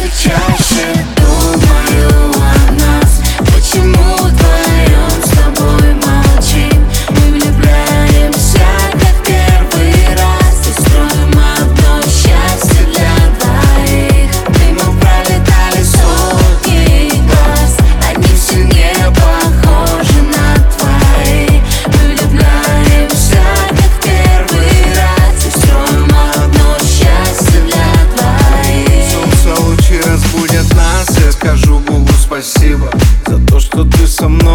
все чаще думаю о нас. Почему вдвоем с тобой молчим? Мы влюбляемся, как первый раз, и строим одно счастье для двоих. Мимо пролетали сотни глаз, они все не похожи на твои. Мы влюбляемся, как первый раз, и строим одно счастье для двоих. Солнце лучи разбудят нас, я скажу Богу спасибо за то, что ты со мной.